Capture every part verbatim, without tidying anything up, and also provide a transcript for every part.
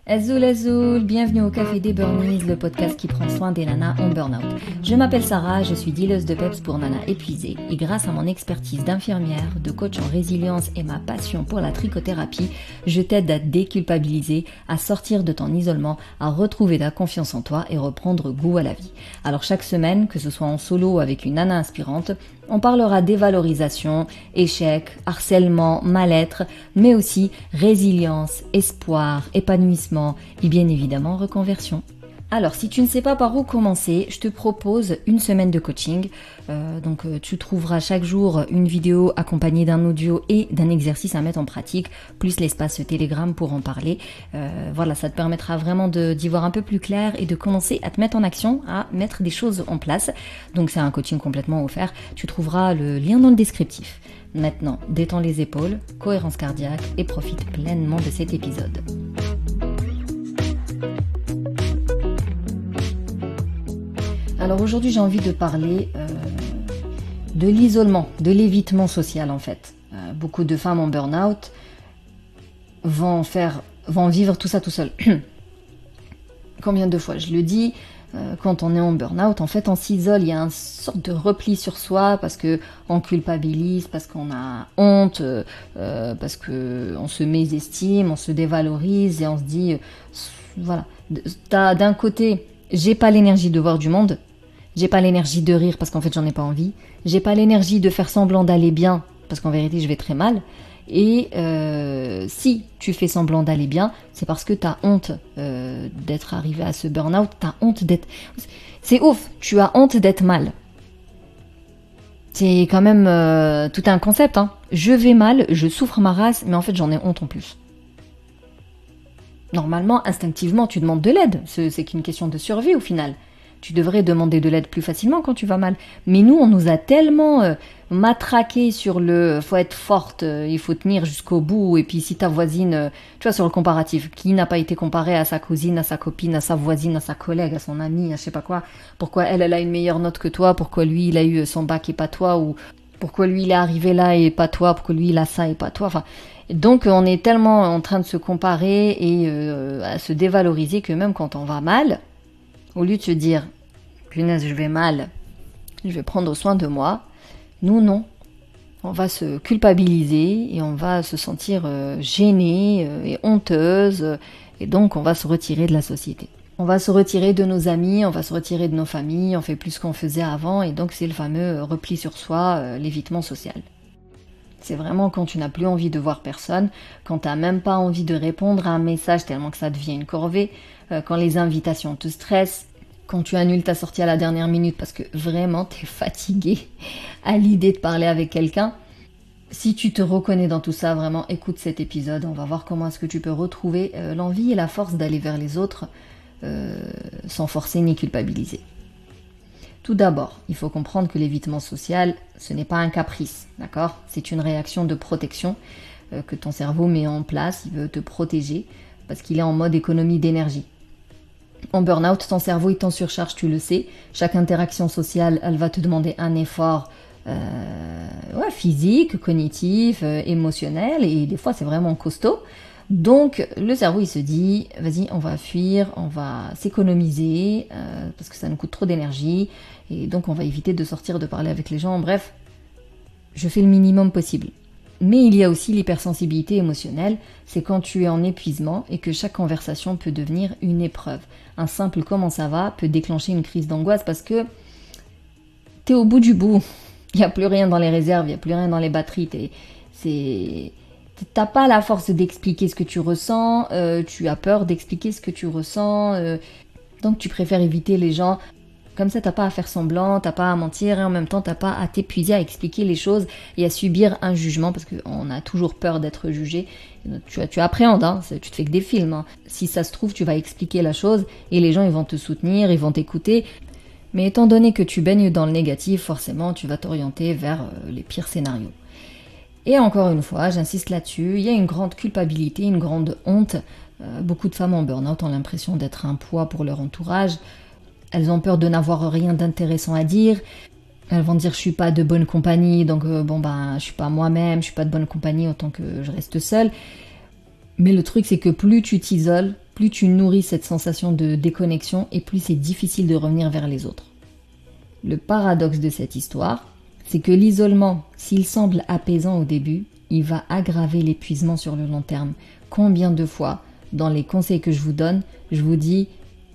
Azoul Azoul, bienvenue au Café des Burnies, le podcast qui prend soin des nanas en burn-out. Je m'appelle Sarah, je suis dealeuse de peps pour nanas épuisées et grâce à mon expertise d'infirmière, de coach en résilience et ma passion pour la trichothérapie, je t'aide à déculpabiliser, à sortir de ton isolement, à retrouver ta confiance en toi et reprendre goût à la vie. Alors chaque semaine, que ce soit en solo ou avec une nana inspirante, on parlera dévalorisation, échec, harcèlement, mal-être, mais aussi résilience, espoir, épanouissement et bien évidemment reconversion. Alors si tu ne sais pas par où commencer, je te propose une semaine de coaching. Euh, donc euh, tu trouveras chaque jour une vidéo accompagnée d'un audio et d'un exercice à mettre en pratique, plus l'espace Telegram pour en parler. Euh, voilà, ça te permettra vraiment de, d'y voir un peu plus clair et de commencer à te mettre en action, à mettre des choses en place. Donc c'est un coaching complètement offert. Tu trouveras le lien dans le descriptif. Maintenant, détends les épaules, cohérence cardiaque et profite pleinement de cet épisode. Alors aujourd'hui j'ai envie de parler euh, de l'isolement, de l'évitement social en fait. Euh, beaucoup de femmes en burn-out vont faire, vont vivre tout ça tout seul. Combien de fois je le dis, euh, quand on est en burn-out, en fait on s'isole, il y a une sorte de repli sur soi parce que on culpabilise, parce qu'on a honte, euh, parce que on se mésestime, on se dévalorise et on se dit, euh, voilà, t'as d'un côté, j'ai pas l'énergie de voir du monde. J'ai pas l'énergie de rire parce qu'en fait j'en ai pas envie. J'ai pas l'énergie de faire semblant d'aller bien parce qu'en vérité je vais très mal. Et euh, si tu fais semblant d'aller bien, c'est parce que t'as honte euh, d'être arrivé à ce burn-out. T'as honte d'être... C'est ouf, tu as honte d'être mal. C'est quand même euh, tout un concept. Hein. Je vais mal, je souffre ma race, mais en fait j'en ai honte en plus. Normalement, instinctivement, tu demandes de l'aide. C'est, c'est qu'une question de survie au final. Tu devrais demander de l'aide plus facilement quand tu vas mal. Mais nous, on nous a tellement euh, matraqué sur le « faut être forte, euh, il faut tenir jusqu'au bout ». Et puis si ta voisine, euh, tu vois, sur le comparatif, qui n'a pas été comparée à sa cousine, à sa copine, à sa voisine, à sa collègue, à son amie, à je sais pas quoi. Pourquoi elle, elle a une meilleure note que toi, pourquoi lui, il a eu son bac et pas toi, ou pourquoi lui, il est arrivé là et pas toi, pourquoi lui, il a ça et pas toi. Enfin, donc on est tellement en train de se comparer et euh, à se dévaloriser que même quand on va mal, au lieu de se dire « punaise, je vais mal, je vais prendre soin de moi », nous non. On va se culpabiliser et on va se sentir euh, gênée euh, et honteuse euh, et donc on va se retirer de la société. On va se retirer de nos amis, on va se retirer de nos familles, on fait plus ce qu'on faisait avant et donc c'est le fameux repli sur soi, euh, l'évitement social. C'est vraiment quand tu n'as plus envie de voir personne, quand tu n'as même pas envie de répondre à un message tellement que ça devient une corvée, euh, quand les invitations te stressent, quand tu annules ta sortie à la dernière minute parce que vraiment tu es fatigué à l'idée de parler avec quelqu'un. Si tu te reconnais dans tout ça, vraiment écoute cet épisode, on va voir comment est-ce que tu peux retrouver euh, l'envie et la force d'aller vers les autres euh, sans forcer ni culpabiliser. Tout d'abord, il faut comprendre que l'évitement social, ce n'est pas un caprice, d'accord ? C'est une réaction de protection euh, que ton cerveau met en place, il veut te protéger parce qu'il est en mode économie d'énergie. En burn-out, ton cerveau est en surcharge, tu le sais. Chaque interaction sociale, elle va te demander un effort euh, ouais, physique, cognitif, euh, émotionnel, et des fois c'est vraiment costaud. Donc le cerveau il se dit, vas-y, on va fuir, on va s'économiser, euh, parce que ça nous coûte trop d'énergie, et donc on va éviter de sortir, de parler avec les gens. Bref, je fais le minimum possible. Mais il y a aussi l'hypersensibilité émotionnelle, c'est quand tu es en épuisement et que chaque conversation peut devenir une épreuve. Un simple « comment ça va » peut déclencher une crise d'angoisse parce que t'es au bout du bout. Il n'y a plus rien dans les réserves, il n'y a plus rien dans les batteries. T'es, c'est... T'as pas la force d'expliquer ce que tu ressens, euh, tu as peur d'expliquer ce que tu ressens, euh, donc tu préfères éviter les gens. Comme ça, t'as pas à faire semblant, t'as pas à mentir et en même temps, t'as pas à t'épuiser à expliquer les choses et à subir un jugement parce qu'on a toujours peur d'être jugé. Tu, tu appréhendes, hein, tu te fais que des films. Hein. Si ça se trouve, tu vas expliquer la chose et les gens ils vont te soutenir, ils vont t'écouter. Mais étant donné que tu baignes dans le négatif, forcément, tu vas t'orienter vers euh, les pires scénarios. Et encore une fois, j'insiste là-dessus, il y a une grande culpabilité, une grande honte. Euh, beaucoup de femmes en burn-out ont l'impression d'être un poids pour leur entourage. Elles ont peur de n'avoir rien d'intéressant à dire. Elles vont dire je suis pas de bonne compagnie, donc euh, bon ben je suis pas moi-même, je suis pas de bonne compagnie autant que je reste seule. Mais le truc c'est que plus tu t'isoles, plus tu nourris cette sensation de déconnexion et plus c'est difficile de revenir vers les autres. Le paradoxe de cette histoire, c'est que l'isolement, s'il semble apaisant au début, il va aggraver l'épuisement sur le long terme. Combien de fois, dans les conseils que je vous donne, je vous dis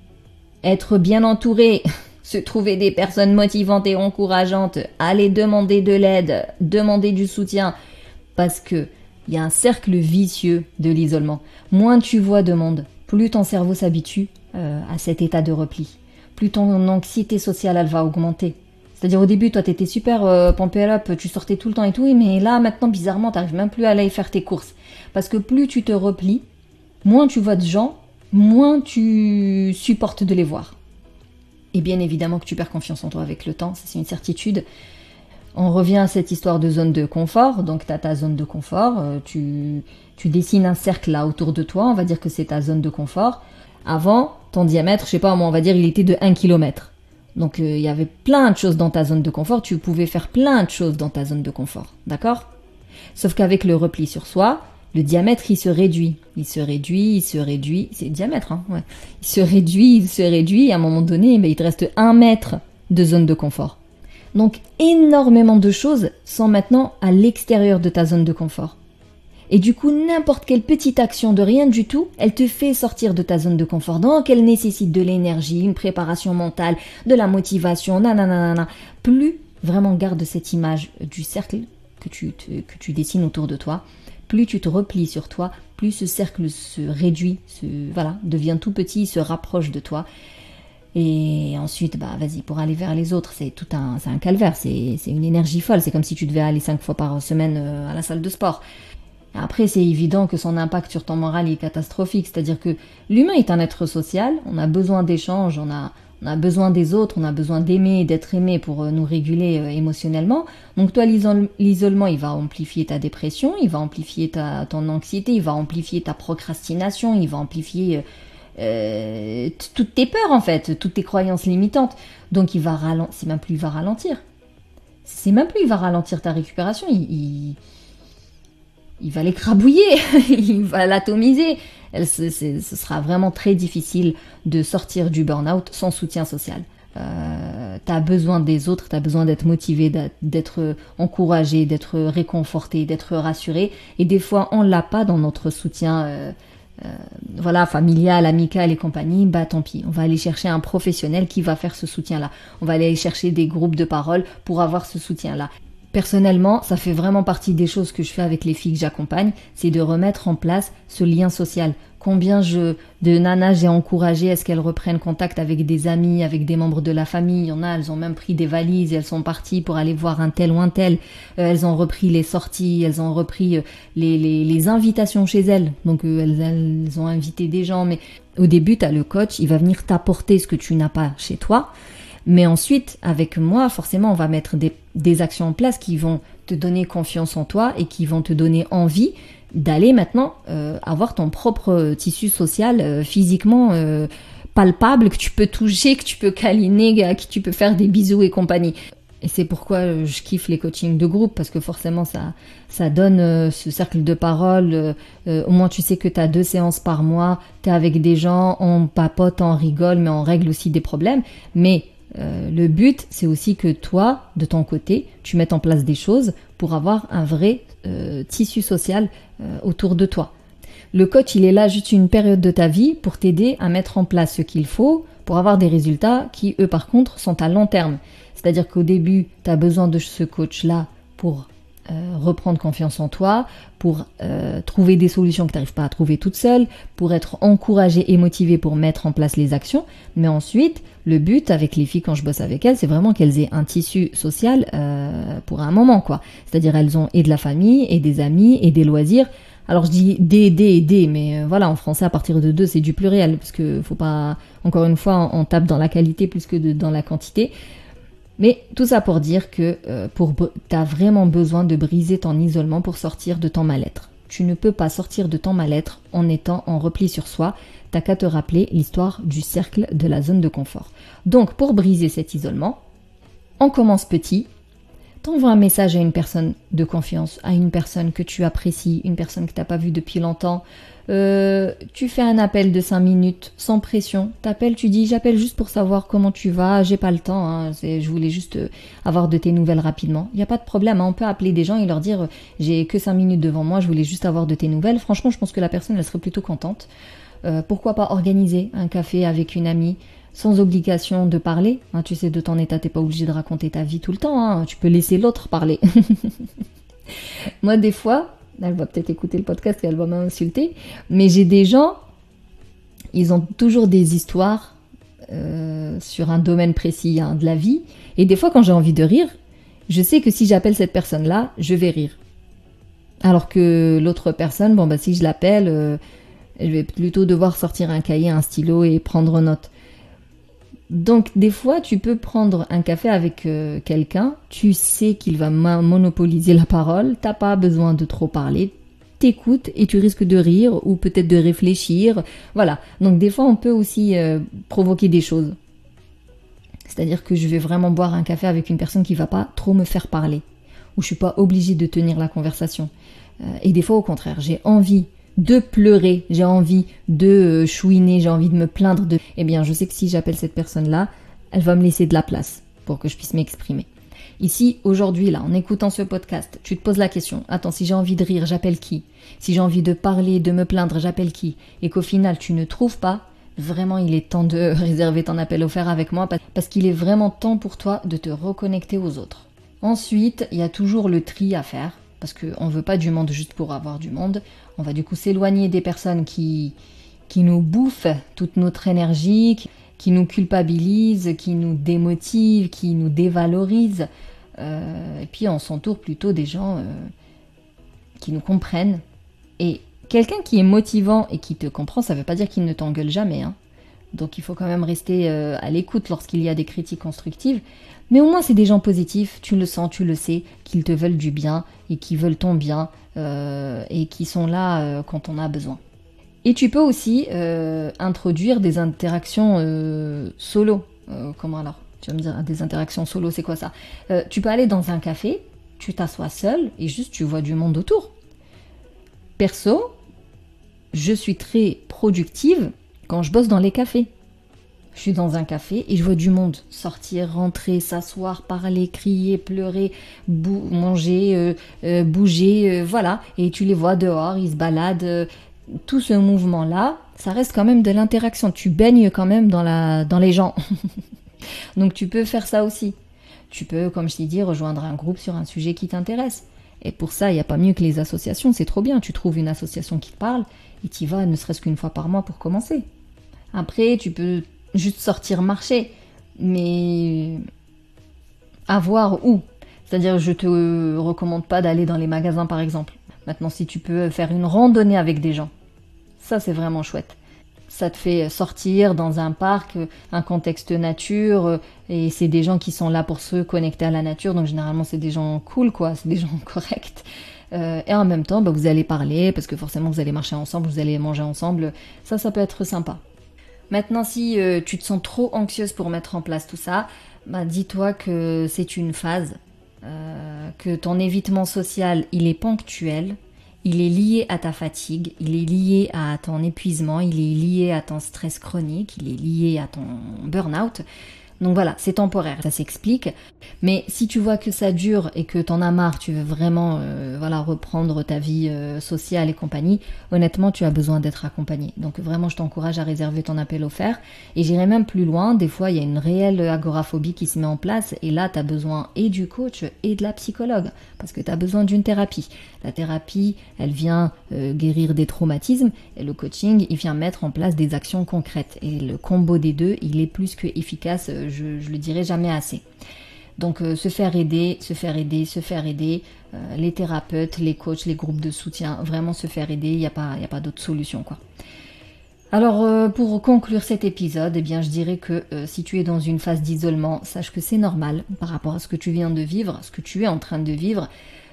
être bien entouré, se trouver des personnes motivantes et encourageantes, aller demander de l'aide, demander du soutien, parce que il y a un cercle vicieux de l'isolement. Moins tu vois de monde, plus ton cerveau s'habitue euh, à cet état de repli, plus ton anxiété sociale elle va augmenter. C'est-à-dire au début, toi, t'étais super euh, pumped up, tu sortais tout le temps et tout, mais là, maintenant, bizarrement, t'arrives même plus à aller faire tes courses. Parce que plus tu te replies, moins tu vois de gens, moins tu supportes de les voir. Et bien évidemment que tu perds confiance en toi avec le temps, ça c'est une certitude. On revient à cette histoire de zone de confort, donc tu as ta zone de confort, euh, tu, tu dessines un cercle là autour de toi, on va dire que c'est ta zone de confort. Avant, ton diamètre, je sais pas, moi on va dire il était de un kilomètre. Donc il euh, y avait plein de choses dans ta zone de confort, tu pouvais faire plein de choses dans ta zone de confort, d'accord ? Sauf qu'avec le repli sur soi, le diamètre il se réduit, il se réduit, il se réduit, c'est le diamètre, hein, ouais. Il se réduit, il se réduit, et à un moment donné, ben, il te reste un mètre de zone de confort. Donc énormément de choses sont maintenant à l'extérieur de ta zone de confort. Et du coup, n'importe quelle petite action de rien du tout, elle te fait sortir de ta zone de confort. Donc elle nécessite de l'énergie, une préparation mentale, de la motivation, nanana. Plus vraiment garde cette image du cercle que tu, te, que tu dessines autour de toi, plus tu te replies sur toi, plus ce cercle se réduit, se, voilà, devient tout petit, se rapproche de toi. Et ensuite, bah vas-y, pour aller vers les autres, c'est tout un, c'est un calvaire, c'est, c'est une énergie folle. C'est comme si tu devais aller cinq fois par semaine à la salle de sport. Après, c'est évident que son impact sur ton moral est catastrophique. C'est-à-dire que l'humain est un être social, on a besoin d'échanges, on a, on a besoin des autres, on a besoin d'aimer, d'être aimé pour nous réguler euh, émotionnellement. Donc toi, l'isol- l'isolement, il va amplifier ta dépression, il va amplifier ta, ton anxiété, il va amplifier ta procrastination, il va amplifier euh, t- toutes tes peurs en fait, toutes tes croyances limitantes. Donc il va ralentir, c'est même plus il va ralentir, c'est même plus il va ralentir ta récupération, il... il il va l'écrabouiller, il va l'atomiser. Elle, c'est, c'est, ce sera vraiment très difficile de sortir du burn-out sans soutien social. Euh, tu as besoin des autres, tu as besoin d'être motivé, d'être encouragé, d'être réconforté, d'être rassuré. Et des fois, on l'a pas dans notre soutien euh, euh, voilà, familial, amical et compagnie. Bah tant pis, on va aller chercher un professionnel qui va faire ce soutien-là. On va aller chercher des groupes de parole pour avoir ce soutien-là. Personnellement, ça fait vraiment partie des choses que je fais avec les filles que j'accompagne, c'est de remettre en place ce lien social. Combien je, de nanas j'ai encouragé à ce qu'elles reprennent contact avec des amis, avec des membres de la famille. Il y en a, elles ont même pris des valises et elles sont parties pour aller voir un tel ou un tel. Euh, elles ont repris les sorties, elles ont repris euh, les, les, les invitations chez elles. Donc euh, elles, elles ont invité des gens. Mais au début, tu as le coach, il va venir t'apporter ce que tu n'as pas chez toi. Mais ensuite, avec moi, forcément, on va mettre des, des actions en place qui vont te donner confiance en toi et qui vont te donner envie d'aller maintenant euh, avoir ton propre tissu social euh, physiquement euh, palpable, que tu peux toucher, que tu peux câliner, à qui tu peux faire des bisous et compagnie. Et c'est pourquoi je kiffe les coachings de groupe, parce que forcément, ça, ça donne euh, ce cercle de parole. Euh, euh, au moins, tu sais que tu as deux séances par mois, tu es avec des gens, on papote, on rigole, mais on règle aussi des problèmes. Mais Euh, le but, c'est aussi que toi, de ton côté, tu mettes en place des choses pour avoir un vrai euh, tissu social euh, autour de toi. Le coach, il est là juste une période de ta vie pour t'aider à mettre en place ce qu'il faut pour avoir des résultats qui, eux, par contre, sont à long terme. C'est-à-dire qu'au début, tu as besoin de ce coach-là pour euh, reprendre confiance en toi, pour euh, trouver des solutions que tu n'arrives pas à trouver toute seule, pour être encouragé et motivé pour mettre en place les actions. Mais ensuite, le but avec les filles quand je bosse avec elles, c'est vraiment qu'elles aient un tissu social euh, pour un moment, quoi. C'est-à-dire elles ont et de la famille, et des amis, et des loisirs. Alors je dis des, des, des, mais euh, voilà, en français à partir de deux, c'est du pluriel, parce que faut pas, encore une fois, on, on tape dans la qualité plus que de, dans la quantité. Mais tout ça pour dire que euh, pour, t'as vraiment besoin de briser ton isolement pour sortir de ton mal-être. Tu ne peux pas sortir de ton mal-être en étant en repli sur soi. T'as qu'à te rappeler l'histoire du cercle de la zone de confort. Donc, pour briser cet isolement, on commence petit. T'envoies un message à une personne de confiance, à une personne que tu apprécies, une personne que tu n'as pas vue depuis longtemps. Euh, tu fais un appel de cinq minutes, sans pression. T'appelles, tu dis, j'appelle juste pour savoir comment tu vas, j'ai pas le temps, hein, c'est, je voulais juste avoir de tes nouvelles rapidement. Il n'y a pas de problème, hein, on peut appeler des gens et leur dire, j'ai que cinq minutes devant moi, je voulais juste avoir de tes nouvelles. Franchement, je pense que la personne, elle serait plutôt contente. Euh, pourquoi pas organiser un café avec une amie sans obligation de parler, hein, tu sais, de ton état, t'es pas obligé de raconter ta vie tout le temps, hein, tu peux laisser l'autre parler. Moi, des fois, elle va peut-être écouter le podcast et elle va m'insulter, mais j'ai des gens, ils ont toujours des histoires euh, sur un domaine précis, hein, de la vie, et des fois, quand j'ai envie de rire, je sais que si j'appelle cette personne-là, je vais rire. Alors que l'autre personne, bon, bah, si je l'appelle, euh, je vais plutôt devoir sortir un cahier, un stylo et prendre note. Donc des fois tu peux prendre un café avec euh, quelqu'un, tu sais qu'il va monopoliser la parole, t'as pas besoin de trop parler, t'écoutes et tu risques de rire ou peut-être de réfléchir, voilà. Donc des fois on peut aussi euh, provoquer des choses. C'est-à-dire que je vais vraiment boire un café avec une personne qui va pas trop me faire parler, ou je suis pas obligée de tenir la conversation. Euh, et des fois au contraire, j'ai envie de pleurer, j'ai envie de chouiner, j'ai envie de me plaindre de... Eh bien, je sais que si j'appelle cette personne-là, elle va me laisser de la place pour que je puisse m'exprimer. Ici, aujourd'hui, là, en écoutant ce podcast, tu te poses la question, attends, si j'ai envie de rire, j'appelle qui? Si j'ai envie de parler, de me plaindre, j'appelle qui? Et qu'au final, tu ne trouves pas, vraiment, il est temps de réserver ton appel offert avec moi parce qu'il est vraiment temps pour toi de te reconnecter aux autres. Ensuite, il y a toujours le tri à faire. Parce qu'on ne veut pas du monde juste pour avoir du monde. On va du coup s'éloigner des personnes qui, qui nous bouffent toute notre énergie, qui, qui nous culpabilisent, qui nous démotivent, qui nous dévalorisent. Euh, et puis on s'entoure plutôt des gens euh, qui nous comprennent. Et quelqu'un qui est motivant et qui te comprend, ça ne veut pas dire qu'il ne t'engueule jamais, hein. Donc il faut quand même rester euh, à l'écoute lorsqu'il y a des critiques constructives. Mais au moins c'est des gens positifs, tu le sens, tu le sais, qu'ils te veulent du bien et qui veulent ton bien euh, et qui sont là euh, quand on a besoin. Et tu peux aussi euh, introduire des interactions euh, solo. Euh, comment alors? Tu vas me dire, des interactions solo, c'est quoi ça? euh, Tu peux aller dans un café, tu t'assois seul et juste tu vois du monde autour. Perso, je suis très productive quand je bosse dans les cafés. Je suis dans un café et je vois du monde sortir, rentrer, s'asseoir, parler, crier, pleurer, bou- manger, euh, euh, bouger, euh, voilà. Et tu les vois dehors, ils se baladent. Euh, tout ce mouvement-là, ça reste quand même de l'interaction. Tu baignes quand même dans, la, dans les gens. Donc tu peux faire ça aussi. Tu peux, comme je t'ai dit, rejoindre un groupe sur un sujet qui t'intéresse. Et pour ça, il n'y a pas mieux que les associations, c'est trop bien. Tu trouves une association qui te parle et tu y vas ne serait-ce qu'une fois par mois pour commencer. Après, tu peux juste sortir marcher, mais à voir où. C'est-à-dire, je te recommande pas d'aller dans les magasins, par exemple. Maintenant, si tu peux faire une randonnée avec des gens, ça, c'est vraiment chouette. Ça te fait sortir dans un parc, un contexte nature, et c'est des gens qui sont là pour se connecter à la nature, donc généralement, c'est des gens cool, quoi, c'est des gens corrects. Euh, et en même temps, bah, vous allez parler, parce que forcément, vous allez marcher ensemble, vous allez manger ensemble. Ça, ça peut être sympa. Maintenant, si euh, tu te sens trop anxieuse pour mettre en place tout ça, bah, dis-toi que c'est une phase, euh, que ton évitement social, il est ponctuel, il est lié à ta fatigue, il est lié à ton épuisement, il est lié à ton stress chronique, il est lié à ton burn-out. Donc voilà, c'est temporaire, ça s'explique. Mais si tu vois que ça dure et que t'en as marre, tu veux vraiment euh, voilà, reprendre ta vie euh, sociale et compagnie, honnêtement, tu as besoin d'être accompagné. Donc vraiment, je t'encourage à réserver ton appel offert. Et j'irai même plus loin, des fois, il y a une réelle agoraphobie qui se met en place. Et là, tu as besoin et du coach et de la psychologue, parce que tu as besoin d'une thérapie. La thérapie, elle vient euh, guérir des traumatismes, et le coaching, il vient mettre en place des actions concrètes. Et le combo des deux, il est plus que efficace, je, je le dirai jamais assez. Donc euh, se faire aider, se faire aider, se faire aider, euh, les thérapeutes, les coachs, les groupes de soutien, vraiment se faire aider, il n'y a pas, il n'y a pas d'autre solution, quoi. Alors euh, pour conclure cet épisode, eh bien je dirais que euh, si tu es dans une phase d'isolement, sache que c'est normal par rapport à ce que tu viens de vivre, ce que tu es en train de vivre.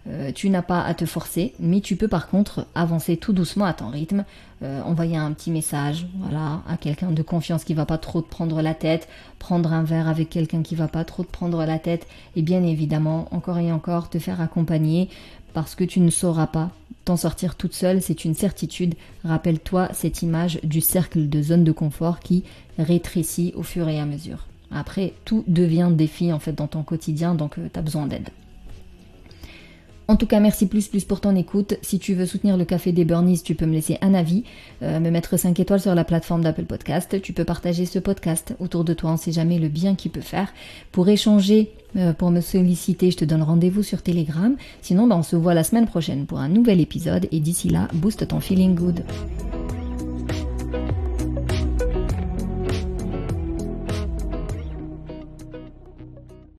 euh, tu n'as pas à te forcer, mais tu peux par contre avancer tout doucement à ton rythme, euh, envoyer un petit message, voilà, à quelqu'un de confiance qui va pas trop te prendre la tête, prendre un verre avec quelqu'un qui va pas trop te prendre la tête, et bien évidemment, encore et encore, te faire accompagner, parce que tu ne sauras pas t'en sortir toute seule, c'est une certitude. Rappelle-toi cette image du cercle de zone de confort qui rétrécit au fur et à mesure. Après, tout devient défi en fait dans ton quotidien, donc euh, tu as besoin d'aide. En tout cas, merci plus plus pour ton écoute. Si tu veux soutenir le Café des Burnies, tu peux me laisser un avis, euh, me mettre cinq étoiles sur la plateforme d'Apple Podcast. Tu peux partager ce podcast autour de toi, on ne sait jamais le bien qu'il peut faire. Pour échanger, euh, pour me solliciter, je te donne rendez-vous sur Telegram. Sinon, bah, on se voit la semaine prochaine pour un nouvel épisode. Et d'ici là, booste ton feeling good.